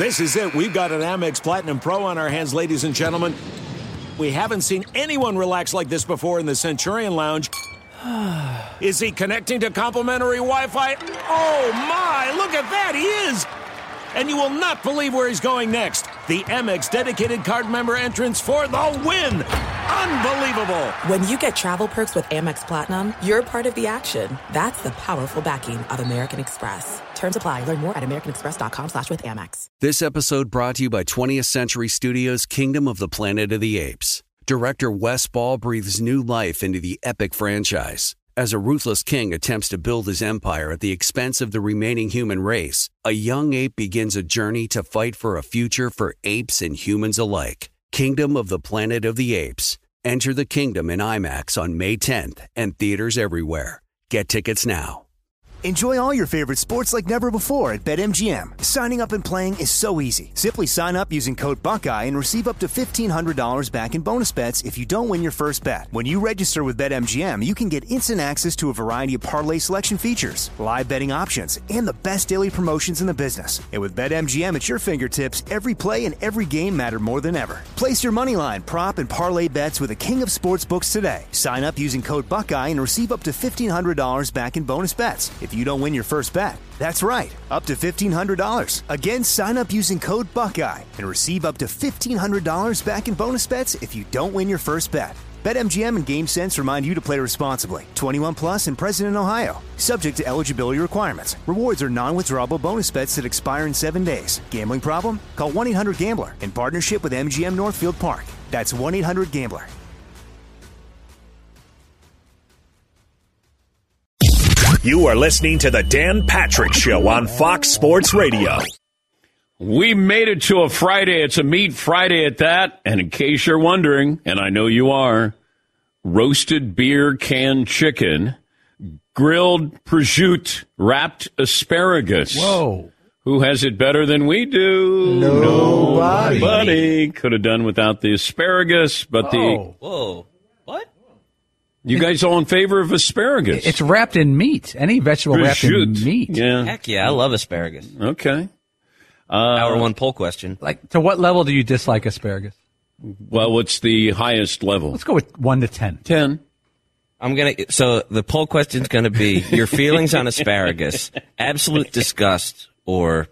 This is it. We've got an Amex Platinum Pro on our hands, ladies and gentlemen. We haven't seen anyone relax like this before in the Centurion Lounge. Is he connecting to complimentary Wi-Fi? Oh, my. Look at that. He is. And you will not believe where he's going next. The Amex dedicated card member entrance for the win. Unbelievable. When you get travel perks with Amex Platinum, you're part of the action. That's the powerful backing of American Express. Terms apply. Learn more at americanexpress.com/withAmex. This episode brought to you by 20th Century Studios' Kingdom of the Planet of the Apes. Director Wes Ball breathes new life into the epic franchise. As a ruthless king attempts to build his empire at the expense of the remaining human race, a young ape begins a journey to fight for a future for apes and humans alike. Kingdom of the Planet of the Apes. Enter the kingdom in IMAX on May 10th and theaters everywhere. Get tickets now. Enjoy all your favorite sports like never before at BetMGM. Signing up and playing is so easy. Simply sign up using code Buckeye and receive up to $1,500 back in bonus bets if you don't win your first bet. When you register with BetMGM, you can get instant access to a variety of parlay selection features, live betting options, and the best daily promotions in the business. And with BetMGM at your fingertips, every play and every game matter more than ever. Place your moneyline, prop, and parlay bets with the king of sportsbooks today. Sign up using code Buckeye and receive up to $1,500 back in bonus bets if you don't win your first bet. That's right, up to $1,500. Again, sign up using code Buckeye and receive up to $1,500 back in bonus bets if you don't win your first bet. BetMGM and GameSense remind you to play responsibly. 21 plus and present in Ohio. Subject to eligibility requirements. Rewards are non-withdrawable bonus bets that expire in 7 days. Gambling problem? Call 1-800-GAMBLER in partnership with MGM Northfield Park. That's 1-800-GAMBLER. You are listening to the Dan Patrick Show on Fox Sports Radio. We made it to a Friday. It's a Meat Friday at that. And in case you're wondering, and I know you are, roasted beer canned chicken, grilled prosciutto, wrapped asparagus. Whoa. Who has it better than we do? Nobody. Could have done without the asparagus, but Whoa. What? You guys all in favor of asparagus? It's wrapped in meat. Any vegetable wrapped in meat. Yeah. Heck yeah, I love asparagus. Okay. Hour one poll question. Like, to what level do you dislike asparagus? Well, what's the highest level? Let's go with 1 to 10. 10. So the poll question's gonna be your feelings on asparagus, absolute disgust, or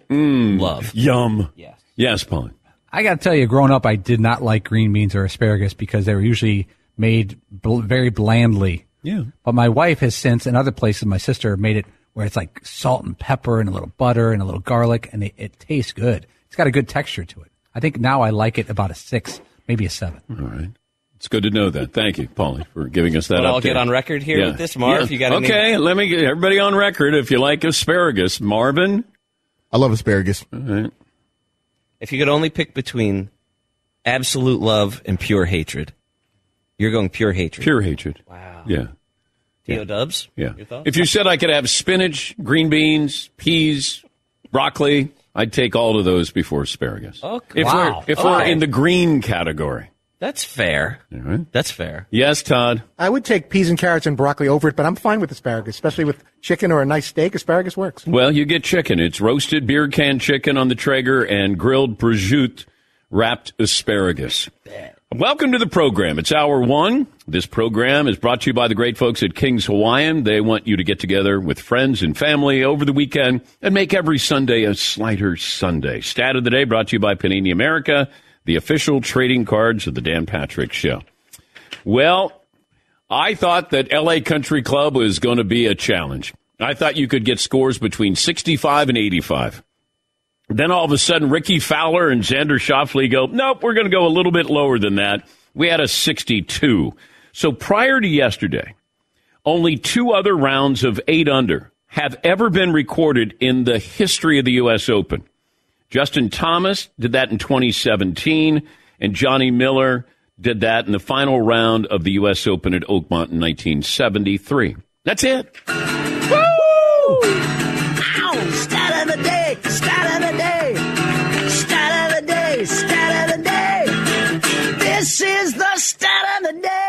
love. Yum. Yes. Yes, Paul. I got to tell you, growing up, I did not like green beans or asparagus because they were usually made very blandly. Yeah. But my wife has since, in other places, my sister made it where it's like salt and pepper and a little butter and a little garlic, and it tastes good. It's got a good texture to it. I think now I like it about a 6, maybe a 7. All right. It's good to know that. Thank you, Paulie, for giving us that update. I'll get on record here with this, Marv. Yeah. You got Okay, let me get everybody on record if you like asparagus. Marvin? I love asparagus. All right. If you could only pick between absolute love and pure hatred, you're going pure hatred. Pure hatred. Wow. Yeah. Theo Dubs? Yeah. Your thoughts? If you said I could have spinach, green beans, peas, broccoli, I'd take all of those before asparagus. Okay. If we're in the green category. That's fair. All right. That's fair. Yes, Todd? I would take peas and carrots and broccoli over it, but I'm fine with asparagus, especially with chicken or a nice steak. Asparagus works. Well, you get chicken. It's roasted beer can chicken on the Traeger and grilled prosciutto wrapped asparagus. Welcome to the program. It's hour one. This program is brought to you by the great folks at King's Hawaiian. They want you to get together with friends and family over the weekend and make every Sunday a Slider Sunday. Stat of the day brought to you by Panini America, the official trading cards of the Dan Patrick Show. Well, I thought that L.A. Country Club was going to be a challenge. I thought you could get scores between 65 and 85. Then all of a sudden, Ricky Fowler and Xander Schauffele go, nope, we're going to go a little bit lower than that. We had a 62. So prior to yesterday, only 2 other rounds of 8 under have ever been recorded in the history of the U.S. Open. Justin Thomas did that in 2017, and Johnny Miller did that in the final round of the U.S. Open at Oakmont in 1973. That's it. Woo! Ow! Stat of the day! Stat of the day! Stat of the day! Stat of the day! This is the stat of the day!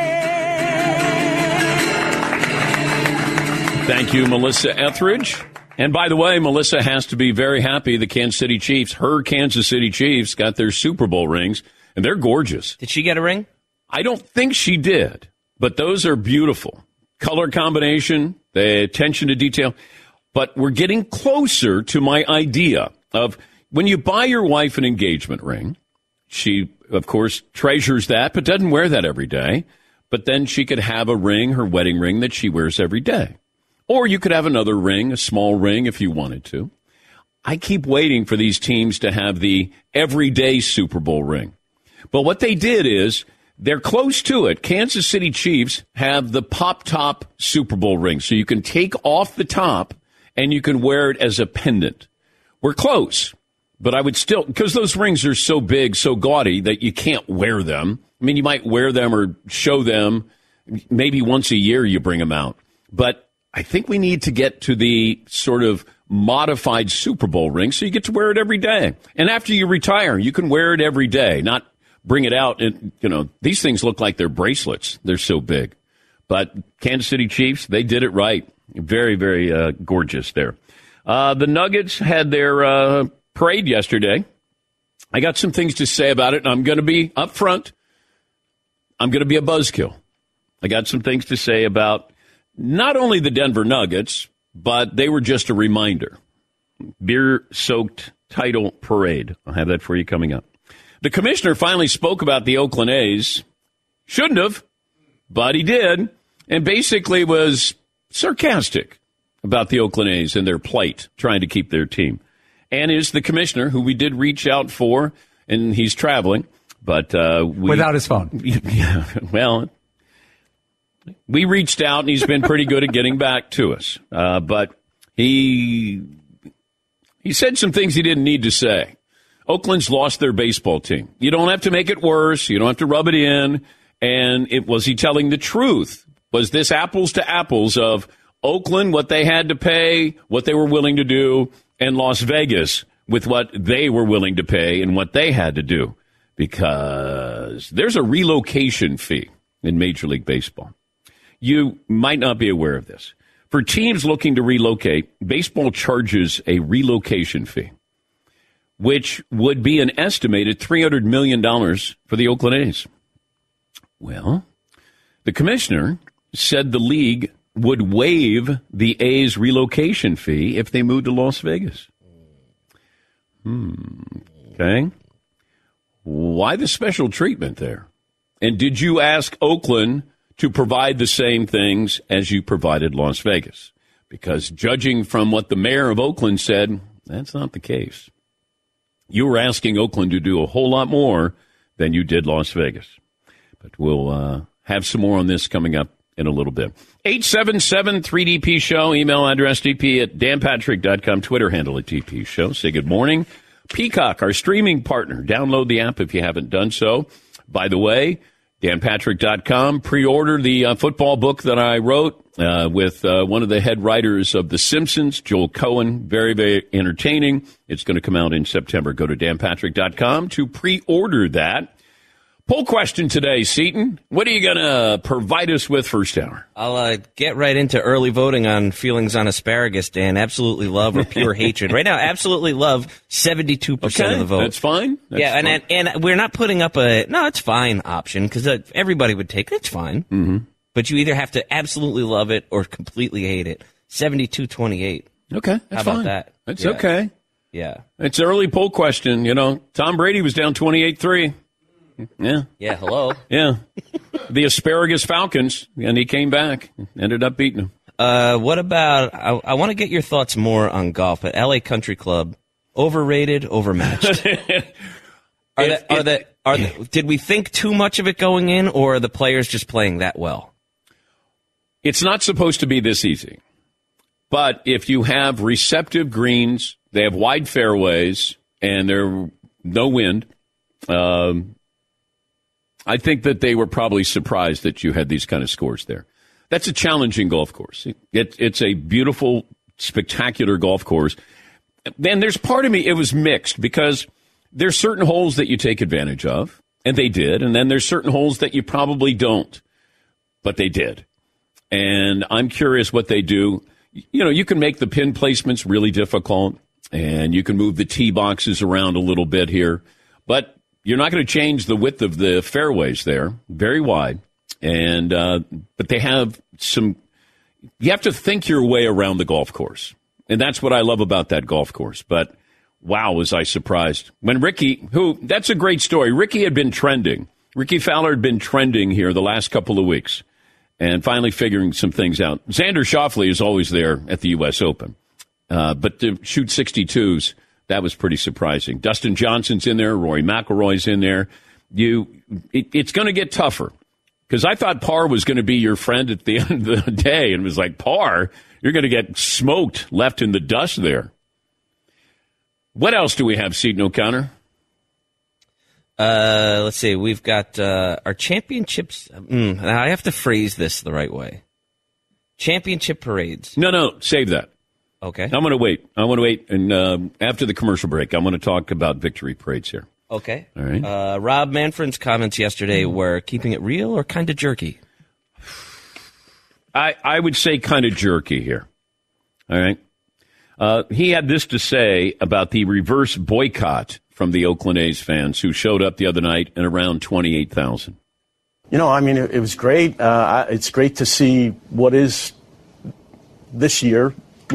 Thank you, Melissa Etheridge. And by the way, Melissa has to be very happy the Kansas City Chiefs, her Kansas City Chiefs, got their Super Bowl rings, and they're gorgeous. Did she get a ring? I don't think she did, but those are beautiful. Color combination, the attention to detail. But we're getting closer to my idea of when you buy your wife an engagement ring, she, of course, treasures that, but doesn't wear that every day. But then she could have a ring, her wedding ring, that she wears every day. Or you could have another ring, a small ring, if you wanted to. I keep waiting for these teams to have the everyday Super Bowl ring. But what they did is they're close to it. Kansas City Chiefs have the pop-top Super Bowl ring. So you can take off the top and you can wear it as a pendant. We're close. But I would still, because those rings are so big, so gaudy, that you can't wear them. I mean, you might wear them or show them. Maybe once a year you bring them out. But I think we need to get to the sort of modified Super Bowl ring so you get to wear it every day. And after you retire, you can wear it every day, not bring it out. And, these things look like they're bracelets. They're so big. But Kansas City Chiefs, they did it right. Very, very gorgeous there. The Nuggets had their parade yesterday. I got some things to say about it, and I'm going to be up front. I'm going to be a buzzkill. I got some things to say about not only the Denver Nuggets, but they were just a reminder. Beer-soaked title parade. I'll have that for you coming up. The commissioner finally spoke about the Oakland A's. Shouldn't have, but he did, and basically was sarcastic about the Oakland A's and their plight, trying to keep their team. And is the commissioner, who we did reach out for, and he's traveling, but without his phone. Yeah, well, we reached out, and he's been pretty good at getting back to us. But he said some things he didn't need to say. Oakland's lost their baseball team. You don't have to make it worse. You don't have to rub it in. And was he telling the truth? Was this apples to apples of Oakland, what they had to pay, what they were willing to do, and Las Vegas with what they were willing to pay and what they had to do? Because there's a relocation fee in Major League Baseball. You might not be aware of this. For teams looking to relocate, baseball charges a relocation fee, which would be an estimated $300 million for the Oakland A's. Well, the commissioner said the league would waive the A's relocation fee if they moved to Las Vegas. Okay. Why the special treatment there? And did you ask Oakland to provide the same things as you provided Las Vegas? Because judging from what the mayor of Oakland said, that's not the case. You were asking Oakland to do a whole lot more than you did Las Vegas. But we'll have some more on this coming up in a little bit. 877-3DP Show, email address dp@danpatrick.com, Twitter handle @DP Show. Say good morning. Peacock, our streaming partner. Download the app if you haven't done so. By the way, danpatrick.com. Pre-order the football book that I wrote with one of the head writers of The Simpsons, Joel Cohen. Very, very entertaining. It's going to come out in September. Go to danpatrick.com to pre-order that. Poll question today, Seton. What are you going to provide us with first hour? I'll get right into early voting on feelings on asparagus, Dan. Absolutely love or pure hatred. Right now, absolutely love, 72% of the vote. That's fine. That's fine. And we're not putting up no, it's fine option, because everybody would take it. It's fine. Mm-hmm. But you either have to absolutely love it or completely hate it. 72-28. Okay, that's How about fine. that? That's okay. Yeah. It's an early poll question. Tom Brady was down 28-3. Yeah. Yeah, hello. Yeah. The Asparagus Falcons, and he came back, ended up beating them. What about, I want to get your thoughts more on golf, but LA Country Club, overrated, overmatched? Did we think too much of it going in, or are the players just playing that well? It's not supposed to be this easy. But if you have receptive greens, they have wide fairways, and they're no wind, I think that they were probably surprised that you had these kind of scores there. That's a challenging golf course. It's a beautiful, spectacular golf course. Then there's part of me, it was mixed, because there's certain holes that you take advantage of, and they did, and then there's certain holes that you probably don't, but they did. And I'm curious what they do. you can make the pin placements really difficult, and you can move the tee boxes around a little bit here, but you're not going to change the width of the fairways there, very wide. And but they have some. You have to think your way around the golf course, and that's what I love about that golf course. But wow, was I surprised when Ricky, that's a great story. Ricky had been trending. Ricky Fowler had been trending here the last couple of weeks, and finally figuring some things out. Xander Schauffele is always there at the U.S. Open, but to shoot 62s. That was pretty surprising. Dustin Johnson's in there. Rory McIlroy's in there. It's going to get tougher because I thought par was going to be your friend at the end of the day, and it was like, par, you're going to get smoked, left in the dust there. What else do we have, Seton O'Connor? Let's see. We've got our championships. I have to phrase this the right way. Championship parades. No, save that. Okay. I'm going to wait. I want to wait, and after the commercial break, I want to talk about victory parades here. Okay. All right. Rob Manfred's comments yesterday were keeping it real or kind of jerky? I would say kind of jerky here. All right. He had this to say about the reverse boycott from the Oakland A's fans who showed up the other night at around 28,000. I mean, it was great. It's great to see what is this year,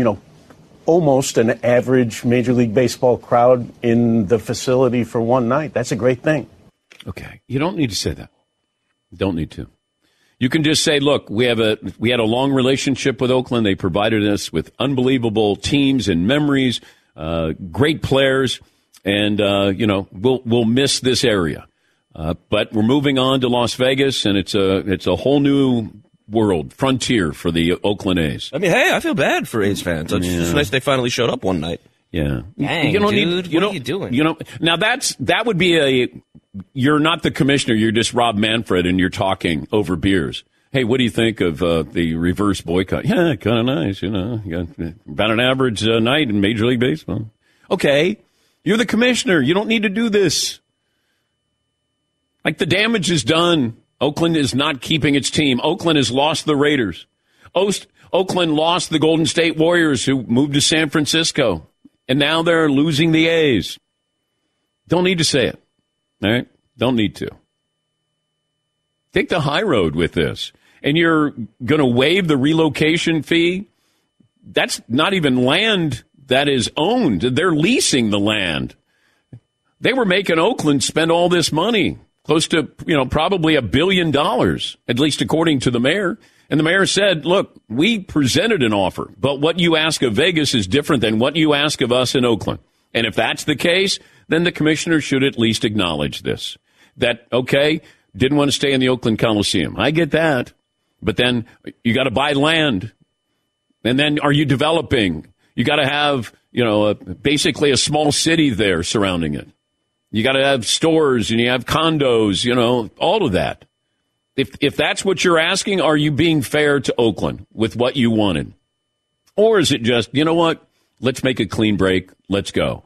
almost an average Major League Baseball crowd in the facility for one night. That's a great thing. Okay. You don't need to say that. Don't need to. You can just say, look, we had a long relationship with Oakland. They provided us with unbelievable teams and memories, great players, and, we'll miss this area. But we're moving on to Las Vegas, and it's a whole new world, frontier for the Oakland A's. I mean, hey, I feel bad for A's fans. It's just nice they finally showed up one night. Yeah. Dang, what are you doing? Now that would be you're not the commissioner, you're just Rob Manfred, and you're talking over beers. Hey, what do you think of the reverse boycott? Yeah, kind of nice, You got about an average night in Major League Baseball. Okay, you're the commissioner. You don't need to do this. Like, the damage is done. Oakland is not keeping its team. Oakland has lost the Raiders. Oakland lost the Golden State Warriors, who moved to San Francisco. And now they're losing the A's. Don't need to say it. All right? Don't need to. Take the high road with this. And you're going to waive the relocation fee? That's not even land that is owned. They're leasing the land. They were making Oakland spend all this money. Close to, probably $1 billion, at least according to the mayor. And the mayor said, look, we presented an offer, but what you ask of Vegas is different than what you ask of us in Oakland. And if that's the case, then the commissioner should at least acknowledge this. That, okay, didn't want to stay in the Oakland Coliseum. I get that. But then you got to buy land. And then are you developing? You got to have, basically a small city there surrounding it. You got to have stores and you have condos, all of that. If that's what you're asking, are you being fair to Oakland with what you wanted? Or is it just, what? Let's make a clean break. Let's go.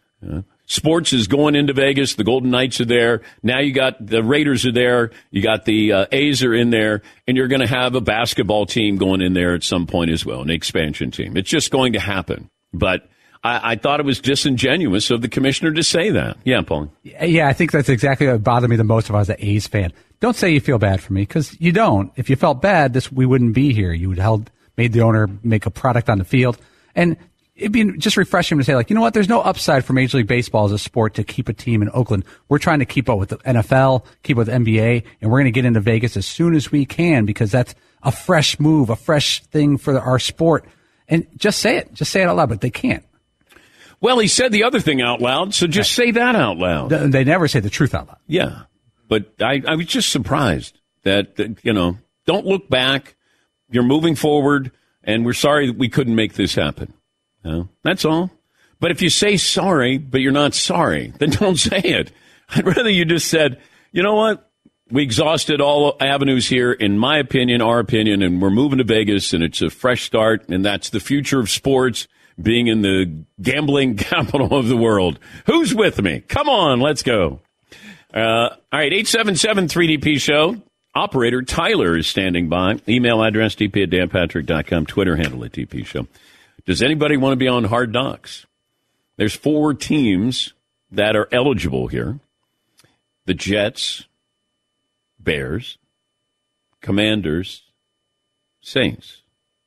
Sports is going into Vegas. The Golden Knights are there. Now you got the Raiders are there. You got the A's are in there. And you're going to have a basketball team going in there at some point as well, an expansion team. It's just going to happen. But I thought it was disingenuous of the commissioner to say that. Yeah, Paul. Yeah, I think that's exactly what bothered me the most if I was an A's fan. Don't say you feel bad for me, because you don't. If you felt bad, we wouldn't be here. You would made the owner make a product on the field. And it'd be just refreshing to say, there's no upside for Major League Baseball as a sport to keep a team in Oakland. We're trying to keep up with the NFL, keep up with the NBA, and we're going to get into Vegas as soon as we can, because that's a fresh move, a fresh thing for our sport. And just say it. Just say it out loud, but they can't. Well, he said the other thing out loud, so just say that out loud. They never say the truth out loud. Yeah, but I was just surprised that, don't look back. You're moving forward, and we're sorry that we couldn't make this happen. That's all. But if you say sorry, but you're not sorry, then don't say it. I'd rather you just said, you know what? We exhausted all avenues here, in my opinion, our opinion, and we're moving to Vegas, and it's a fresh start, and that's the future of sports, being in the gambling capital of the world. Who's with me? Come on, let's go. All right, 877-3DP show. operator Tyler is standing by. Email address dp@danpatrick.com. Twitter handle at DP Show. Does anybody want to be on Hard Knocks? There's 4 teams that are eligible here. The Jets, Bears, Commanders, Saints.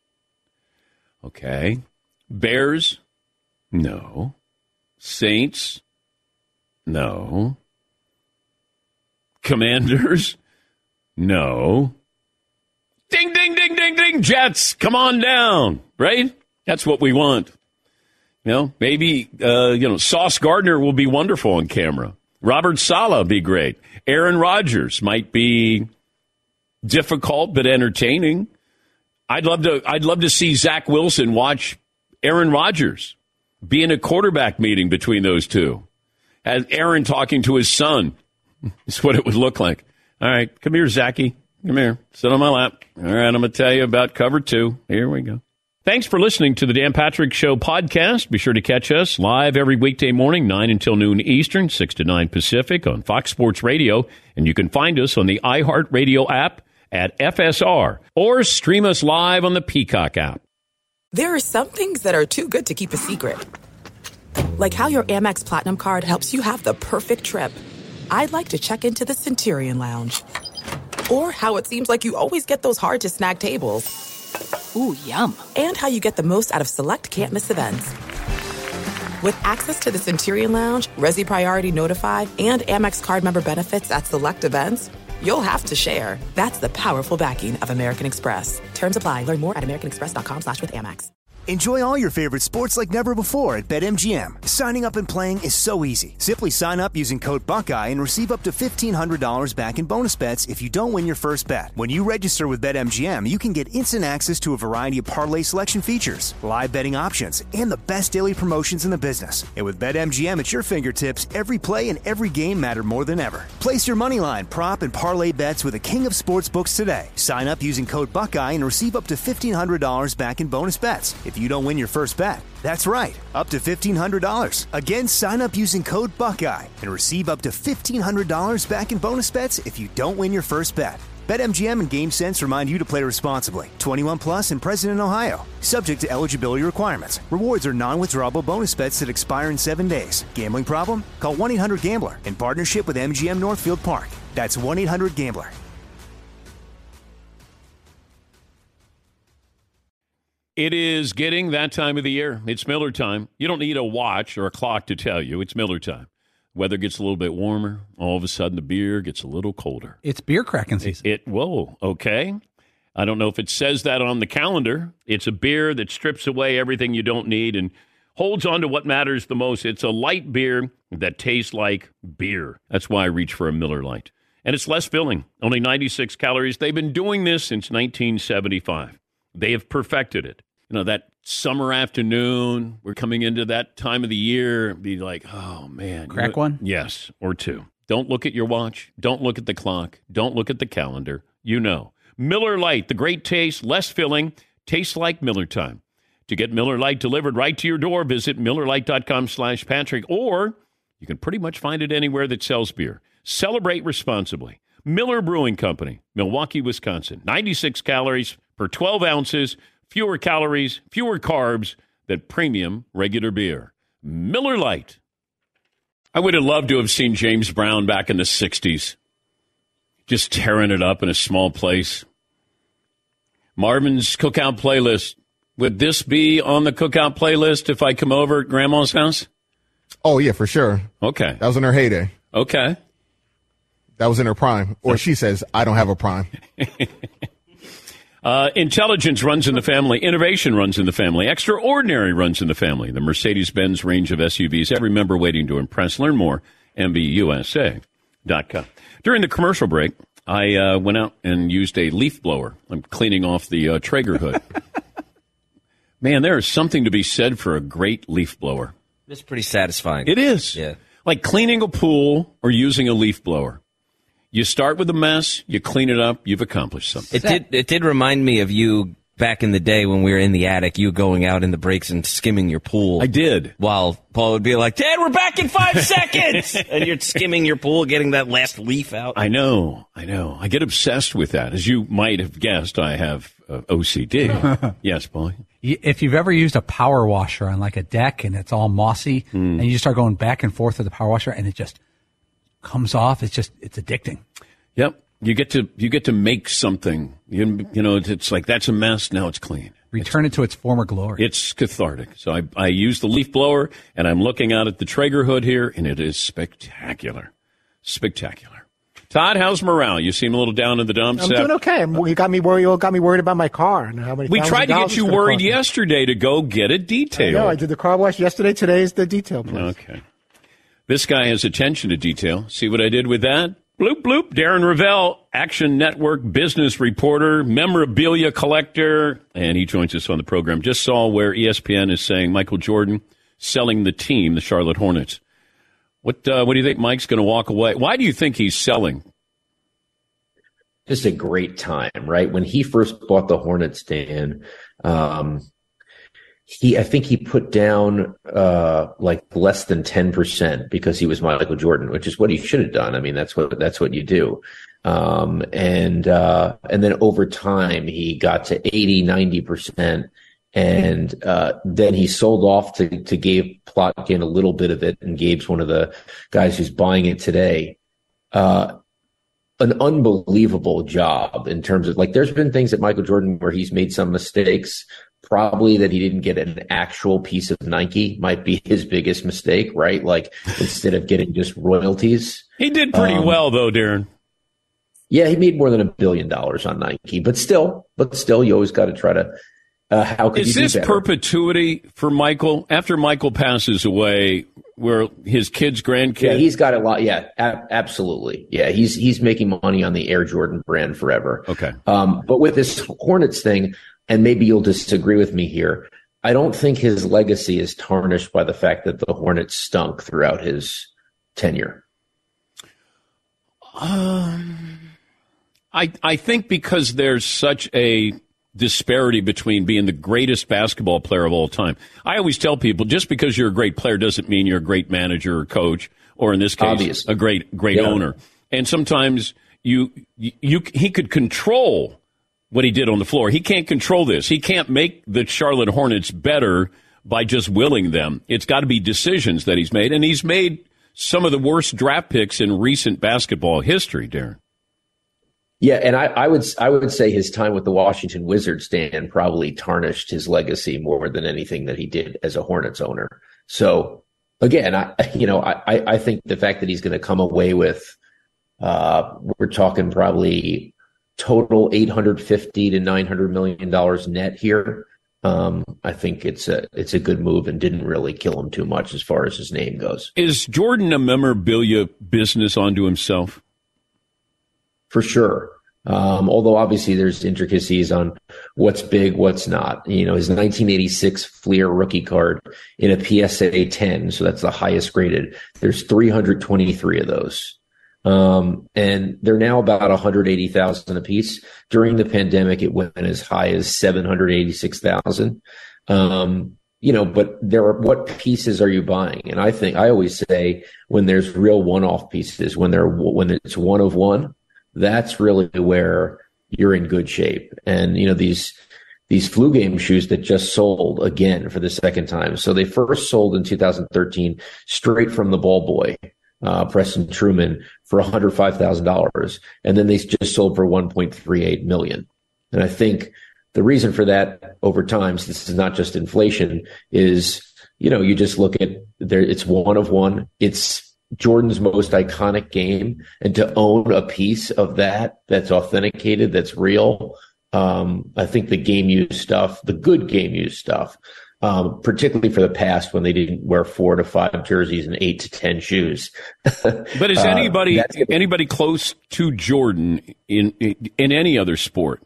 Okay. Bears? No. Saints? No. Commanders? No. Ding, ding, ding, ding, ding. Jets, come on down, right? That's what we want. You know, maybe, Sauce Gardner will be wonderful on camera. Robert Saleh be great. Aaron Rodgers might be difficult but entertaining. I'd love to see Zach Wilson watch Aaron Rodgers be in a quarterback meeting between those two. As Aaron talking to his son. That's what it would look like. All right, come here, Zachy. Come here. Sit on my lap. All right, I'm going to tell you about cover 2. Here we go. Thanks for listening to the Dan Patrick Show podcast. Be sure to catch us live every weekday morning, 9 until noon Eastern, 6 to 9 Pacific on Fox Sports Radio. And you can find us on the iHeartRadio app at FSR or stream us live on the Peacock app. There are some things that are too good to keep a secret. Like how your Amex Platinum card helps you have the perfect trip. I'd like to check into the Centurion Lounge. Or how it seems like you always get those hard-to-snag tables. Ooh, yum. And how you get the most out of select can't-miss events. With access to the Centurion Lounge, Resi Priority Notified, and Amex card member benefits at select events, you'll have to share. That's the powerful backing of American Express. Terms apply. Learn more at americanexpress.com/withAmex. Enjoy all your favorite sports like never before at BetMGM. Signing up and playing is so easy. Simply sign up using code Buckeye and receive up to $1,500 back in bonus bets if you don't win your first bet. When you register with BetMGM, you can get instant access to a variety of parlay selection features, live betting options, and the best daily promotions in the business. And with BetMGM at your fingertips, every play and every game matter more than ever. Place your moneyline, prop, and parlay bets with the king of sportsbooks today. Sign up using code Buckeye and receive up to $1,500 back in bonus bets if you don't win your first bet. That's right, up to $1,500. Again, sign up using code Buckeye and receive up to $1,500 back in bonus bets if you don't win your first bet. BetMGM and GameSense remind you to play responsibly. 21 plus and present in Ohio. Subject to eligibility requirements. Rewards are non-withdrawable bonus bets that expire in 7 days. Gambling problem? Call 1-800-GAMBLER in partnership with MGM Northfield Park. That's 1-800-GAMBLER. It is getting that time of the year. It's Miller time. You don't need a watch or a clock to tell you. It's Miller time. Weather gets a little bit warmer. All of a sudden, the beer gets a little colder. It's beer cracking season. Whoa, okay. I don't know if it says that on the calendar. It's a beer that strips away everything you don't need and holds on to what matters the most. It's a light beer that tastes like beer. That's why I reach for a Miller Lite. And it's less filling, only 96 calories. They've been doing this since 1975. They have perfected it. You know, that summer afternoon, we're coming into that time of the year, be like, oh, man. Crack one? Yes, or 2. Don't look at your watch. Don't look at the clock. Don't look at the calendar. You know. Miller Lite, the great taste, less filling, tastes like Miller time. To get Miller Lite delivered right to your door, visit MillerLite.com/Patrick, or you can pretty much find it anywhere that sells beer. Celebrate responsibly. Miller Brewing Company, Milwaukee, Wisconsin. 96 calories per 12 ounces. Fewer calories, fewer carbs than premium regular beer. Miller Lite. I would have loved to have seen James Brown back in the 60s. Just tearing it up in a small place. Marvin's Cookout Playlist. Would this be on the Cookout Playlist if I come over at Grandma's house? Oh, yeah, for sure. Okay. That was in her heyday. Okay. That was in her prime. Or she says, I don't have a prime. Intelligence runs in the family. Innovation runs in the family. Extraordinary runs in the family. The Mercedes-Benz range of SUVs. Every member waiting to impress. Learn more. MBUSA.com. During the commercial break, I went out and used a leaf blower. I'm cleaning off the Traeger hood. Man, there is something to be said for a great leaf blower. It's pretty satisfying. It is. Yeah. Like cleaning a pool or using a leaf blower. You start with a mess, you clean it up, you've accomplished something. It did remind me of you back in the day when we were in the attic, you going out in the breaks and skimming your pool. I did. While Paul would be like, Dad, we're back in 5 seconds. And you're skimming your pool, getting that last leaf out. I know. I get obsessed with that. As you might have guessed, I have OCD. Yes, Paul. If you've ever used a power washer on like a deck and it's all mossy and you start going back and forth with the power washer and it just comes off, it's addicting. Yep. You get to make something. You know, it's like, that's a mess. Now it's clean. Return it to its former glory. It's cathartic. So I use the leaf blower, and I'm looking out at the Traeger hood here, and it is spectacular. Spectacular. Todd, how's morale? You seem a little down in the dumps. I'm doing okay. You got me worried about my car and how many. We tried to get you worried yesterday to go get it detailed. No, I did the car wash yesterday. Today is the detail place. Okay. This guy has attention to detail. See what I did with that? Bloop, bloop. Darren Ravel, Action Network business reporter, memorabilia collector, and he joins us on the program. Just saw where ESPN is saying Michael Jordan selling the team, the Charlotte Hornets. What do you think Mike's going to walk away? Why do you think he's selling? Just a great time, right? When he first bought the Hornets, Dan, I think he put down like less than 10% because he was Michael Jordan, which is what he should have done. I mean, that's what you do. And then over time he got to 80, 90%. And then he sold off to Gabe Plotkin a little bit of it. And Gabe's one of the guys who's buying it today. An unbelievable job in terms of, like, there's been things at Michael Jordan where he's made some mistakes. Probably that he didn't get an actual piece of Nike might be his biggest mistake, right? Like, instead of getting just royalties. He did pretty well, though, Darren. Yeah, he made more than $1 billion on Nike, but still, you always got to try to. How could is you do this better? Perpetuity for Michael after Michael passes away? Where his kids, grandkids? Yeah, he's got a lot. Yeah, absolutely. Yeah, he's making money on the Air Jordan brand forever. Okay. But with this Hornets thing, and maybe you'll disagree with me here, I don't think his legacy is tarnished by the fact that the Hornets stunk throughout his tenure. I think because there's such a disparity between being the greatest basketball player of all time. I always tell people, just because you're a great player doesn't mean you're a great manager or coach, or in this case, Obvious. a great owner. And sometimes he could control what he did on the floor. He can't control this. He can't make the Charlotte Hornets better by just willing them. It's got to be decisions that he's made, and he's made some of the worst draft picks in recent basketball history, Darren. Yeah, and I would say his time with the Washington Wizards, Dan, probably tarnished his legacy more than anything that he did as a Hornets owner. So again, I think the fact that he's going to come away with, we're talking probably total $850 to $900 million net here. I think it's a good move and didn't really kill him too much as far as his name goes. Is Jordan a memorabilia business unto himself? For sure. Although obviously there's intricacies on what's big, what's not. You know, his 1986 Fleer rookie card in a PSA 10, so that's the highest graded. There's 323 of those. And they're now about 180,000 a piece. During the pandemic, it went as high as 786,000. But what pieces are you buying? And I always say when there's real one-off pieces, when it's one of one, that's really where you're in good shape. And, these flu game shoes that just sold again for the second time. So they first sold in 2013 straight from the ball boy, Preston Truman, for $105,000. And then they just sold for $1.38 million. And I think the reason for that over time, so this is not just inflation, is, you just look at there, it's one of one. It's Jordan's most iconic game, and to own a piece of that's authenticated, that's real. I think the game used stuff, the good game used stuff, particularly for the past when they didn't wear 4 to 5 jerseys and 8 to 10 shoes. But is anybody close to Jordan in any other sport?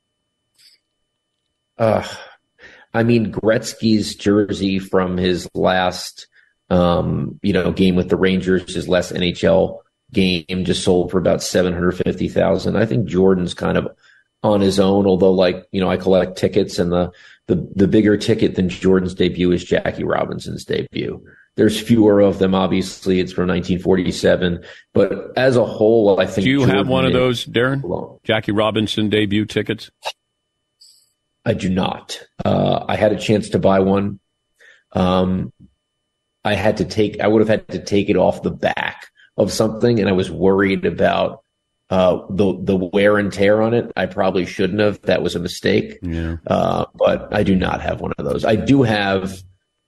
Gretzky's jersey from his last game with the Rangers, his last NHL game, just sold for about $750,000. I think Jordan's kind of on his own, although like, I collect tickets, and the bigger ticket than Jordan's debut is Jackie Robinson's debut. There's fewer of them, obviously. It's from 1947. But as a whole, I think... Do you Jordan have one of those, Darren? Jackie Robinson debut tickets? I do not. I had a chance to buy one. I would have had to take it off the back of something, and I was worried about the wear and tear on it. I probably shouldn't have. That was a mistake. Yeah. But I do not have one of those. I do have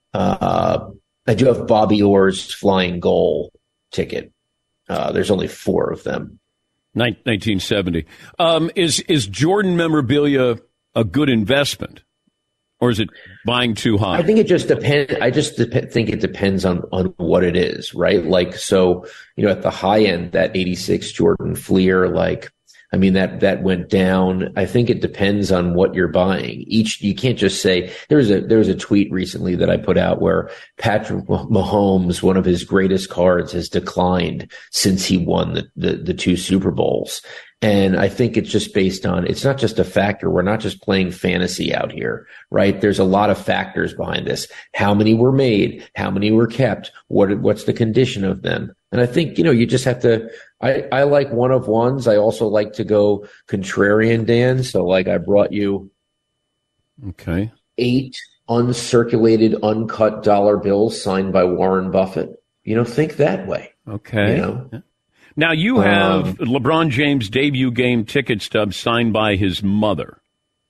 Bobby Orr's Flying Goal ticket. There's only 4 of them. 1970. Is Jordan memorabilia a good investment, or is it buying too high? I think it just depends. Think it depends on what it is, right? Like, so, at the high end, that 86 Jordan Fleer, like, I mean, that went down. I think it depends on what you're buying. You can't just say, there was a tweet recently that I put out where Patrick Mahomes, one of his greatest cards, has declined since he won the 2 Super Bowls. And I think it's just based on, it's not just a factor. We're not just playing fantasy out here, right? There's a lot of factors behind this. How many were made? How many were kept? What's the condition of them? And I think, you just have to, I like one of ones. I also like to go contrarian, Dan. So like I brought you 8 uncirculated, uncut dollar bills signed by Warren Buffett. Think that way. Okay. Now you have LeBron James debut game ticket stub signed by his mother.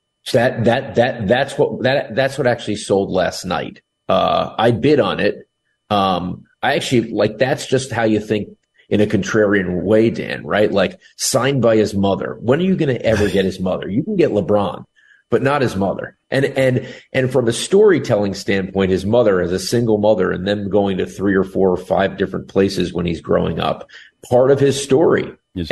That's what actually sold last night. I bid on it. I actually that's just how you think in a contrarian way, Dan, right? Like signed by his mother. When are you going to ever get his mother? You can get LeBron, but not his mother. And from a storytelling standpoint, his mother as a single mother and them going to 3 or 4 or 5 different places when he's growing up, part of his story.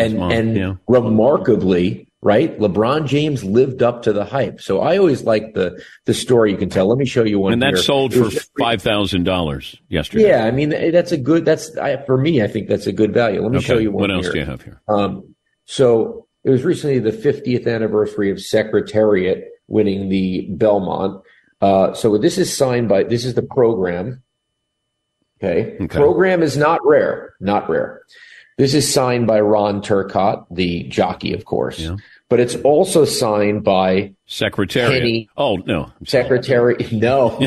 Remarkably, right? LeBron James lived up to the hype. So I always like the story you can tell. Let me show you one. And that sold for $5,000 yesterday. Yeah. I mean, for me, I think that's a good value. Let me show you one. What else do you have here? So it was recently the 50th anniversary of Secretariat winning the Belmont. So this is the program. Okay. Program is not rare. This is signed by Ron Turcotte, the jockey, of course. Yeah. But it's also signed by Secretariat. Penny. Oh, no. Secretary. No.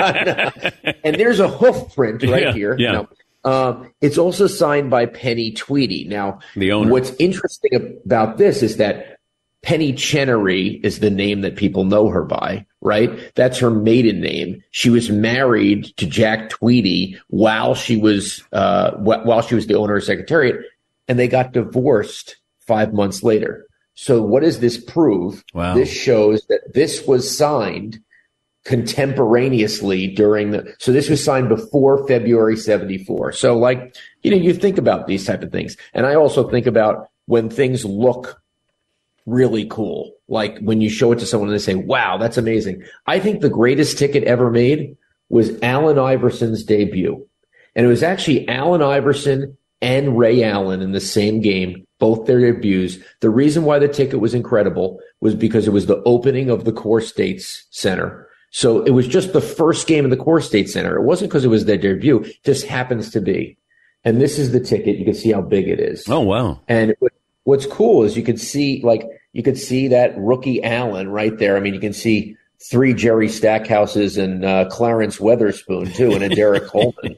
And there's a hoof print right here. Yeah. No. It's also signed by Penny Tweedy. Now, the owner. What's interesting about this is that Penny Chenery is the name that people know her by, right? That's her maiden name. She was married to Jack Tweedy while she was the owner of Secretariat, and they got divorced 5 months later. So what does this prove? Wow. This shows that this was signed contemporaneously so this was signed before February 74. So you think about these type of things. And I also think about when things look really cool. Like when you show it to someone and they say, wow, that's amazing. I think the greatest ticket ever made was Allen Iverson's debut. And it was actually Allen Iverson and Ray Allen in the same game, both their debuts. The reason why the ticket was incredible was because it was the opening of the Core States Center. So it was just the first game in the Core States Center. It wasn't because it was their debut. It just happens to be. And this is the ticket. You can see how big it is. Oh, wow. And what's cool is you could see that rookie Allen right there. I mean, you can see 3 Jerry Stackhouses and Clarence Weatherspoon too, and a Derek Coleman.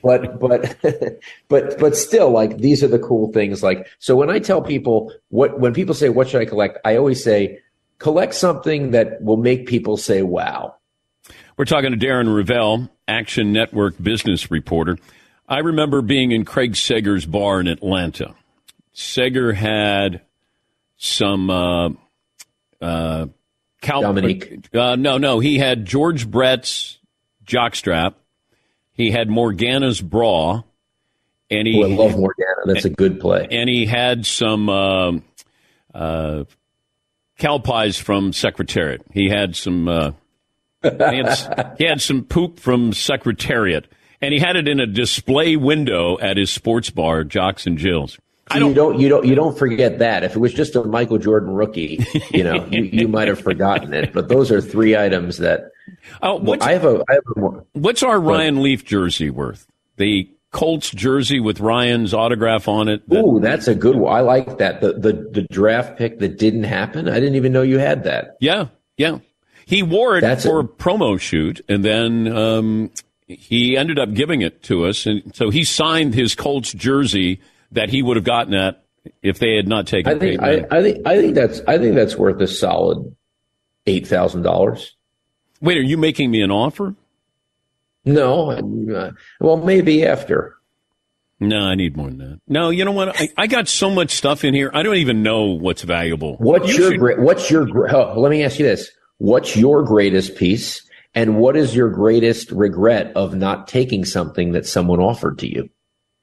But still, these are the cool things. So when I tell people when people say, what should I collect? I always say, collect something that will make people say, wow. We're talking to Darren Rovell, Action Network business reporter. I remember being in Craig Sager's bar in Atlanta. Sager had some Dominique. No. He had George Brett's jockstrap. He had Morgana's bra. And I love Morgana. That's a good play. And he had some cow pies from Secretariat. He had some he had some poop from Secretariat. And he had it in a display window at his sports bar, Jocks and Jill's. You don't forget that. If it was just a Michael Jordan rookie, you might have forgotten it. But those are three items that. What's our Ryan Leaf jersey worth? The Colts jersey with Ryan's autograph on it. Ooh, that's a good one. I like that. The draft pick that didn't happen. I didn't even know you had that. Yeah. He wore it for a promo shoot, and then he ended up giving it to us, and so he signed his Colts jersey that he would have gotten at if they had not taken. I think that's worth a solid $8,000. Wait, are you making me an offer? No, well, maybe after. No, I need more than that. No, you know what? I got so much stuff in here. I don't even know what's valuable. Let me ask you this: what's your greatest piece, and what is your greatest regret of not taking something that someone offered to you?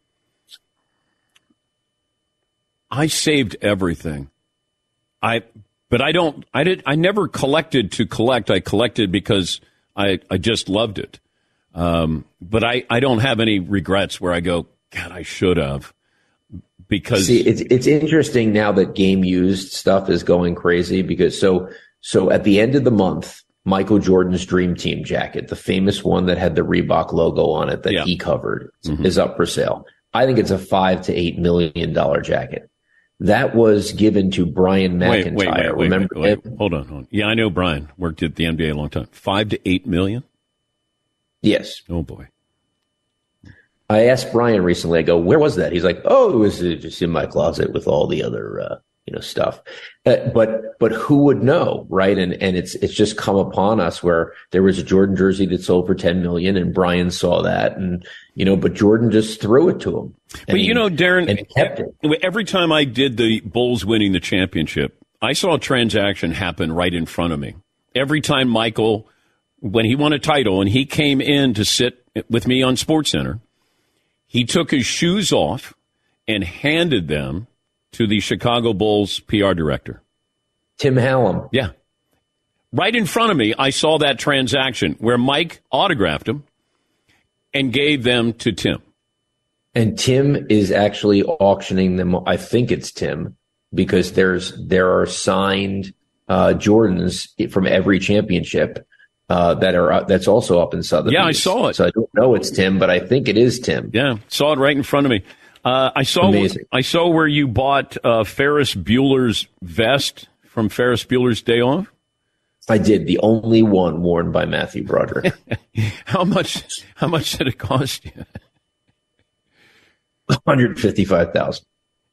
I saved everything. I never collected to collect. I collected because I just loved it. But I don't have any regrets where I go, God, I should have. Because it's interesting now that game used stuff is going crazy because so at the end of the month, Michael Jordan's Dream Team jacket, the famous one that had the Reebok logo on it that he covered, is up for sale. I think it's a $5 to $8 million jacket. That was given to Brian McIntyre. Wait. Hold on. Yeah, I know Brian worked at the NBA a long time. $5 to $8 million? Yes. Oh boy. I asked Brian recently. I go, "Where was that?" He's like, "Oh, it was just in my closet with all the other, stuff." But who would know, right? And it's just come upon us where there was a Jordan jersey that sold for $10 million, and Brian saw that, and but Jordan just threw it to him. But Darren, and kept it. Every time I did the Bulls winning the championship, I saw a transaction happen right in front of me. Every time Michael, when he won a title and he came in to sit with me on SportsCenter, he took his shoes off and handed them to the Chicago Bulls PR director. Tim Hallam. Yeah. Right in front of me, I saw that transaction where Mike autographed them and gave them to Tim. And Tim is actually auctioning them. I think it's Tim because there are signed Jordans from every championship that's also up in Sotheby's. Yeah, I saw it. So I don't know it's Tim, but I think it is Tim. Yeah, saw it right in front of me. I saw where you bought Ferris Bueller's vest from Ferris Bueller's Day Off. I did, the only one worn by Matthew Broderick. How much did it cost you? $155,000.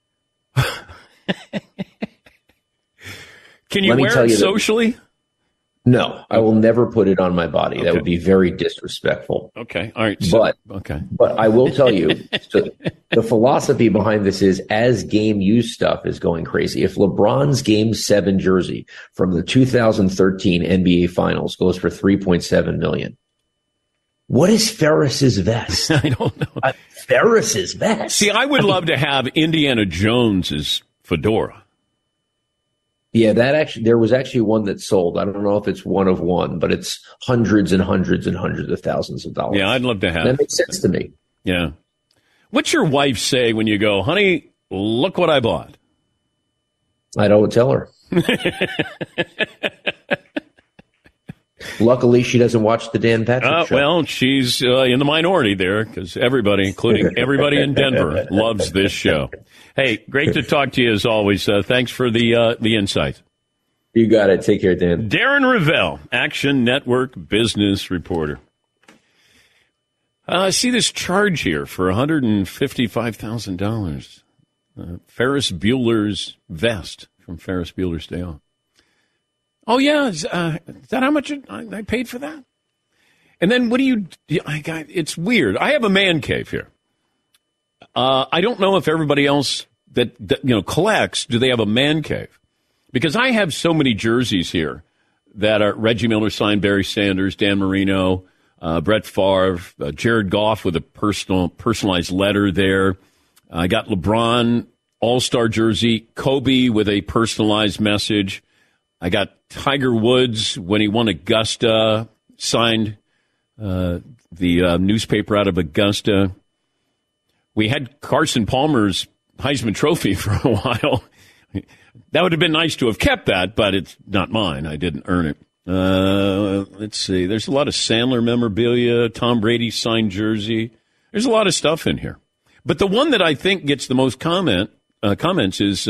Can you wear it socially? No, I will never put it on my body. Okay. That would be very disrespectful. Okay, all right. But I will tell you, so the philosophy behind this is as game use stuff is going crazy. If LeBron's Game 7 jersey from the 2013 NBA Finals goes for $3.7 million, what is Ferris's vest? I don't know. Ferris's vest. See, I would love to have Indiana Jones's fedora. Yeah, there was actually one that sold. I don't know if it's one of one, but it's hundreds and hundreds and hundreds of thousands of dollars. Yeah, I'd love to have. That makes sense to me. Yeah. What's your wife say when you go, honey, look what I bought? I don't tell her. Luckily, she doesn't watch the Dan Patrick Show. Well, she's in the minority there because everybody, including everybody in Denver, loves this show. Hey, great to talk to you as always. Thanks for the insight. You got it. Take care, Dan. Darren Rovell, Action Network business reporter. I see this charge here for $155,000. Ferris Bueller's vest from Ferris Bueller's Day Off. Oh, yeah. Is that how much I paid for that? And then what do you – it's weird. I have a man cave here. I don't know if everybody else that collects, do they have a man cave? Because I have so many jerseys here that are Reggie Miller signed, Barry Sanders, Dan Marino, Brett Favre, Jared Goff with a personalized letter there. I got LeBron All-Star jersey, Kobe with a personalized message. I got Tiger Woods when he won Augusta, signed the newspaper out of Augusta. We had Carson Palmer's Heisman Trophy for a while. That would have been nice to have kept that, but it's not mine. I didn't earn it. Let's see. There's a lot of Sandler memorabilia, Tom Brady signed jersey. There's a lot of stuff in here. But the one that I think gets the most comments is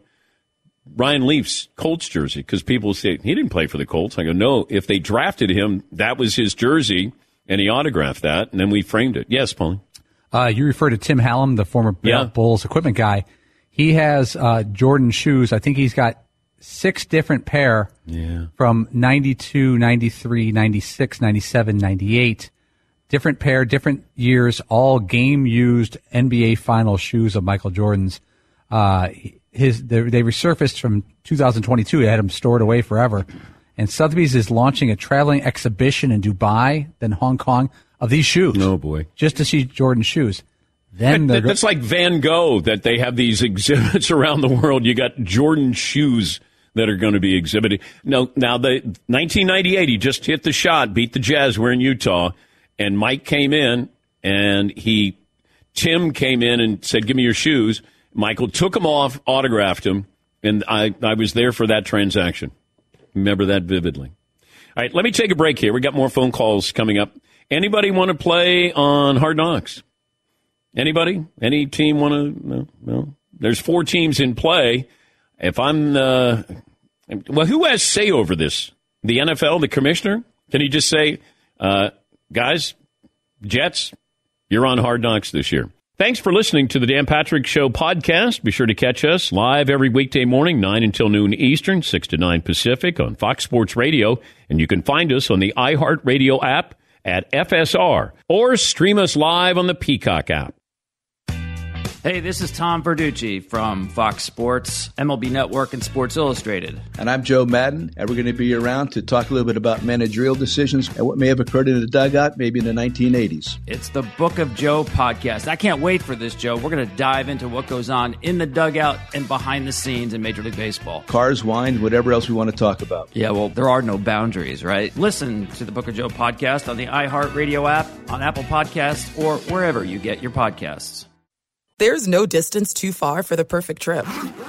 Ryan Leaf's Colts jersey, because people say, he didn't play for the Colts. I go, no, if they drafted him, that was his jersey, and he autographed that, and then we framed it. Yes, Paulie? You refer to Tim Hallam, the former Bulls equipment guy. He has Jordan shoes. I think he's got 6 different pair from 92, 93, 96, 97, 98. Different pair, different years, all game-used NBA final shoes of Michael Jordan's. They resurfaced from 2022. They had them stored away forever. And Sotheby's is launching a traveling exhibition in Dubai, then Hong Kong, of these shoes. Oh, boy. Just to see Jordan's shoes. Then that's like Van Gogh, that they have these exhibits around the world. You got Jordan shoes that are going to be exhibited. Now the 1998, he just hit the shot, beat the Jazz. We're in Utah. And Mike came in, and Tim came in and said, give me your shoes. Michael took them off, autographed them, and I was there for that transaction. Remember that vividly. All right, let me take a break here. We got more phone calls coming up. Anybody want to play on Hard Knocks? Anybody? Any team want to? No. There's 4 teams in play. If I'm who has say over this? The NFL, the commissioner? Can he just say, guys, Jets, you're on Hard Knocks this year? Thanks for listening to the Dan Patrick Show podcast. Be sure to catch us live every weekday morning, 9 until noon Eastern, 6 to 9 Pacific on Fox Sports Radio. And you can find us on the iHeartRadio app at FSR, or stream us live on the Peacock app. Hey, this is Tom Verducci from Fox Sports, MLB Network, and Sports Illustrated. And I'm Joe Madden, and we're going to be around to talk a little bit about managerial decisions and what may have occurred in the dugout maybe in the 1980s. It's the Book of Joe podcast. I can't wait for this, Joe. We're going to dive into what goes on in the dugout and behind the scenes in Major League Baseball. Cars, wine, whatever else we want to talk about. Yeah, well, there are no boundaries, right? Listen to the Book of Joe podcast on the iHeartRadio app, on Apple Podcasts, or wherever you get your podcasts. There's no distance too far for the perfect trip.